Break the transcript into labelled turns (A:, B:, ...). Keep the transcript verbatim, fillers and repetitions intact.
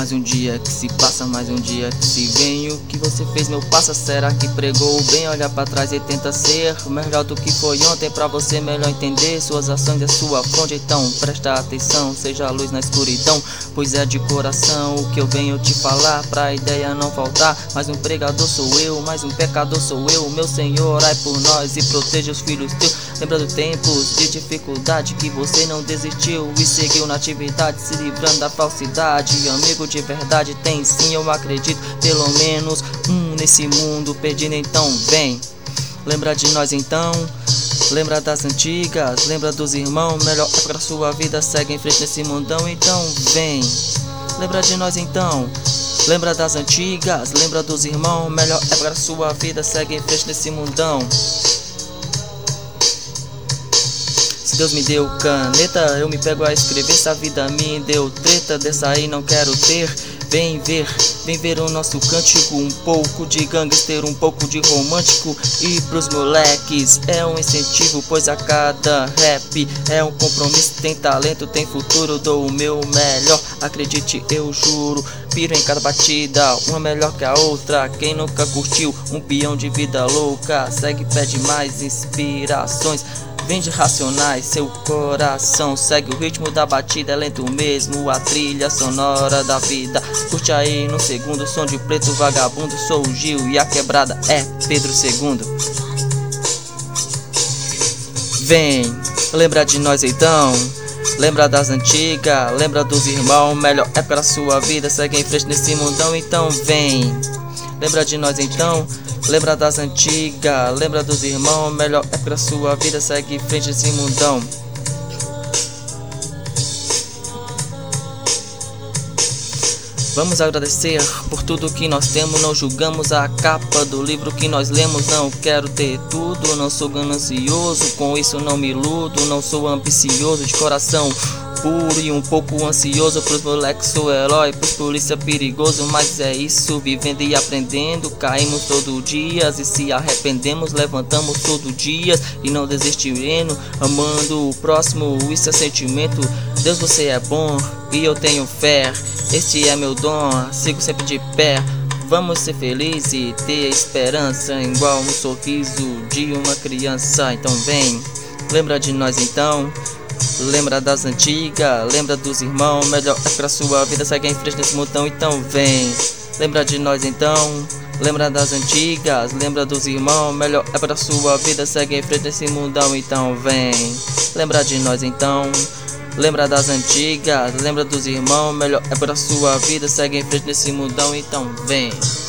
A: Mais um dia que se passa, mais um dia que se vem. O que você fez, meu passa, será que pregou bem? Olha pra trás e tenta ser melhor do que foi ontem, pra você melhor entender suas ações e a sua fronte. Então presta atenção, seja a luz na escuridão, pois é de coração o que eu venho te falar, pra ideia não faltar. Mais um pregador sou eu, mais um pecador sou eu. Meu Senhor, orai por nós e proteja os filhos teus. Lembrando tempos de dificuldade que você não desistiu e seguiu na atividade, se livrando da falsidade. Amigo de verdade tem sim, eu acredito, pelo menos um nesse mundo perdido. Então vem, lembra de nós então, lembra das antigas, lembra dos irmãos, melhor é pra sua vida, segue em frente nesse mundão. Então vem, lembra de nós então, lembra das antigas, lembra dos irmãos, melhor é pra sua vida, segue em frente nesse mundão. Se Deus me deu caneta, eu me pego a escrever. Se a vida me deu treta, dessa aí não quero ter. Vem ver, vem ver o nosso cântico, um pouco de gangster, um pouco de romântico. E pros moleques é um incentivo, pois a cada rap é um compromisso. Tem talento, tem futuro, dou o meu melhor, acredite, eu juro. Piro em cada batida, uma melhor que a outra. Quem nunca curtiu um peão de vida louca, segue, pede mais inspirações. Vem de Racionais, seu coração segue o ritmo da batida, é lento mesmo, a trilha sonora da vida. Curte aí no segundo, som de preto vagabundo. Sou o Gil e a quebrada é Pedro segundo. Vem, lembra de nós então, lembra das antigas, lembra dos irmãos, melhor é pra sua vida, segue em frente nesse mundão. Então vem, lembra de nós então, lembra das antigas, lembra dos irmãos, melhor é pra sua vida, segue em frente esse mundão. Vamos agradecer por tudo que nós temos, não julgamos a capa do livro que nós lemos. Não quero ter tudo, não sou ganancioso, com isso não me iludo, não sou ambicioso, de coração puro e um pouco ansioso. Pros moleques sou herói, pros polícia perigoso, mas é isso, vivendo e aprendendo. Caímos todo dia e se arrependemos, levantamos todo dia e não desistiremos, amando o próximo, isso é sentimento. Deus, você é bom e eu tenho fé, este é meu dom, sigo sempre de pé. Vamos ser felizes e ter esperança, igual um sorriso de uma criança. Então vem, lembra de nós então, lembra das antigas, lembra dos irmãos, melhor é pra sua vida, segue em frente nesse mundão. Então vem, lembra de nós então, lembra das antigas, lembra dos irmãos, melhor é pra sua vida, segue em frente nesse mundão. Então vem, lembra de nós então, lembra das antigas, lembra dos irmãos, melhor é pra sua vida, segue em frente nesse mundão. Então vem.